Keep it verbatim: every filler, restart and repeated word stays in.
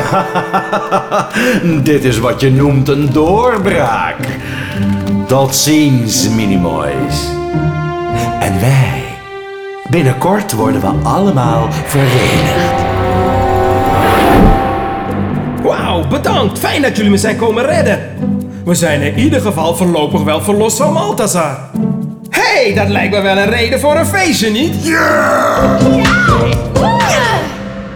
Dit is wat je noemt een doorbraak. Tot ziens, minimoys. En wij, binnenkort worden we allemaal verenigd. Wauw, bedankt. Fijn dat jullie me zijn komen redden. We zijn in ieder geval voorlopig wel verlost van Maltazar. Hé, hey, dat lijkt me wel een reden voor een feestje, niet? Ja!